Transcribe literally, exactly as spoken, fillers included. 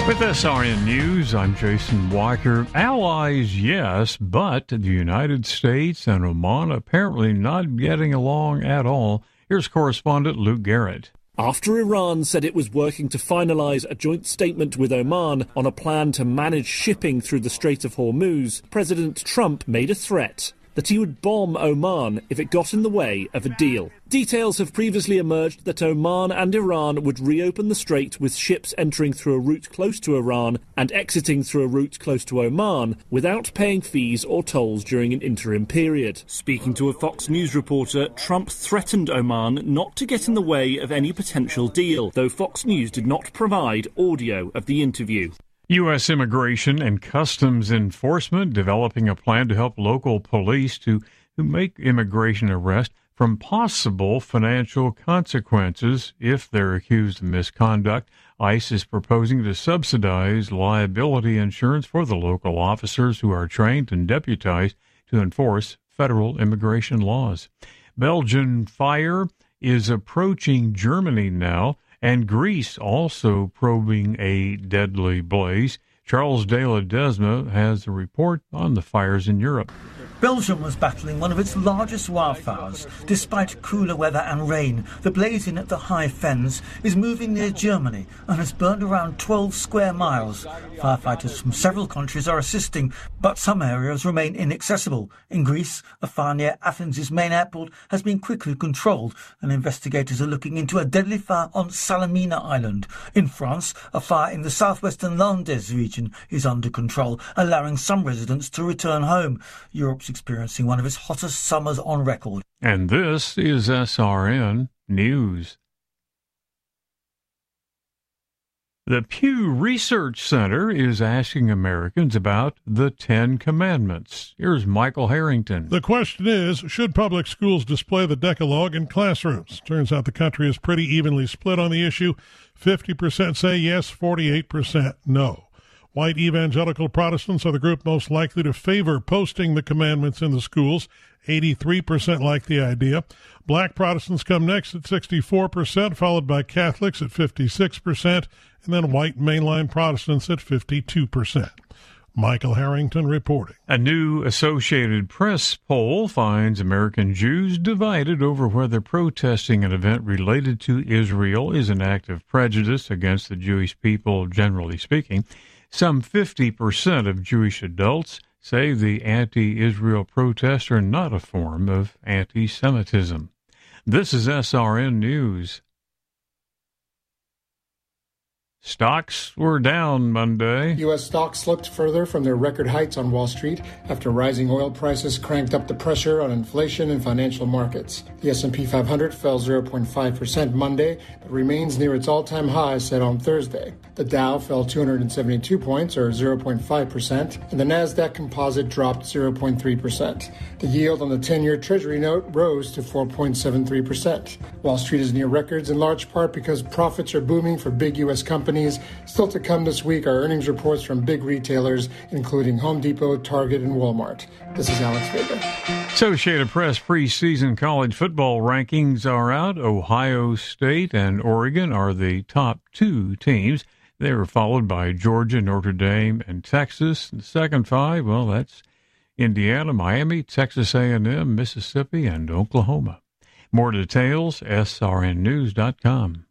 With S R N News, I'm Jason Walker. Allies, yes, but the United States and Oman apparently not getting along at all. Here's correspondent Luke Garrett. After Iran said it was working to finalise a joint statement with Oman on a plan to manage shipping through the Strait of Hormuz, President Trump made a threat that he would bomb Oman if it got in the way of a deal. Details have previously emerged that Oman and Iran would reopen the strait with ships entering through a route close to Iran and exiting through a route close to Oman without paying fees or tolls during an interim period. Speaking to a Fox News reporter, Trump threatened Oman not to get in the way of any potential deal, though Fox News did not provide audio of the interview. U S. Immigration and Customs Enforcement developing a plan to help local police to, to make immigration arrests from possible financial consequences if they're accused of misconduct. ICE is proposing to subsidize liability insurance for the local officers who are trained and deputized to enforce federal immigration laws. Belgian fire is approaching Germany now, and Greece also probing a deadly blaze. Charles de Ledesma has a report on the fires in Europe. Belgium was battling one of its largest wildfires. Despite cooler weather and rain, the blazing at the High Fens is moving near Germany and has burned around twelve square miles. Firefighters from several countries are assisting, but some areas remain inaccessible. In Greece, a fire near Athens' main airport has been quickly controlled, and investigators are looking into a deadly fire on Salamina Island. In France, a fire in the southwestern Landes region is under control, allowing some residents to return home. Europe's experiencing one of its hottest summers on record. And this is S R N News. The Pew Research Center is asking Americans about the Ten Commandments. Here's Michael Harrington. The question is, should public schools display the Decalogue in classrooms? Turns out the country is pretty evenly split on the issue. fifty percent say yes, forty-eight percent no. White evangelical Protestants are the group most likely to favor posting the commandments in the schools. eighty-three percent like the idea. Black Protestants come next at sixty-four percent, followed by Catholics at fifty-six percent, and then white mainline Protestants at fifty-two percent. Michael Harrington reporting. A new Associated Press poll finds American Jews divided over whether protesting an event related to Israel is an act of prejudice against the Jewish people, generally speaking. Some fifty percent of Jewish adults say the anti-Israel protests are not a form of anti-Semitism. This is S R N News. Stocks were down Monday. U S stocks slipped further from their record heights on Wall Street after rising oil prices cranked up the pressure on inflation and financial markets. The S and P five hundred fell zero point five percent Monday, but remains near its all-time high set on Thursday. The Dow fell two hundred seventy-two points, or zero point five percent, and the Nasdaq Composite dropped zero point three percent. The yield on the ten-year Treasury note rose to four point seven three percent. Wall Street is near records in large part because profits are booming for big U S companies. Still to come this week are earnings reports from big retailers, including Home Depot, Target, and Walmart. This is Alex Vega. Associated Press preseason college football rankings are out. Ohio State and Oregon are the top two teams. They were followed by Georgia, Notre Dame, and Texas. The second five, well, that's Indiana, Miami, Texas A and M, Mississippi, and Oklahoma. More details, S R N news dot com.